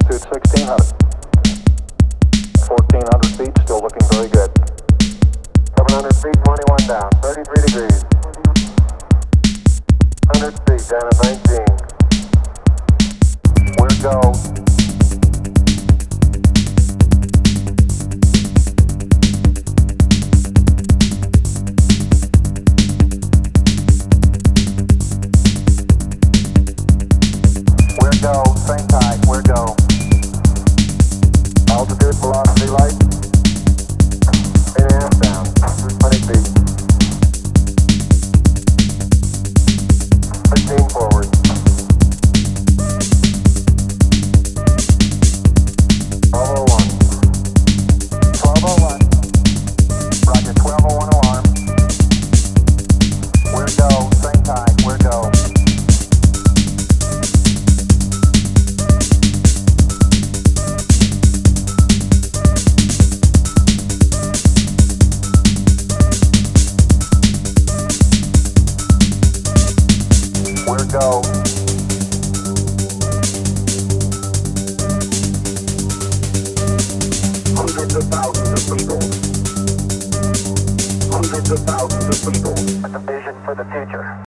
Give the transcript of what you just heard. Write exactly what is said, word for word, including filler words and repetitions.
altitude sixteen hundred. fourteen hundred feet, still looking very good. seven hundred feet, twenty-one down, thirty-three degrees. one hundred feet, down at nineteen. We're go. We're go, same tide, we're go. Altitude, velocity, light. Eight and a half down, twenty feet. fifteen forward. twelve oh one. twelve oh one. Roger, twelve oh one alarm. We're go, same tide, we're go. We're go. Hundreds of thousands of people. Hundreds of thousands of people. With a vision for the future.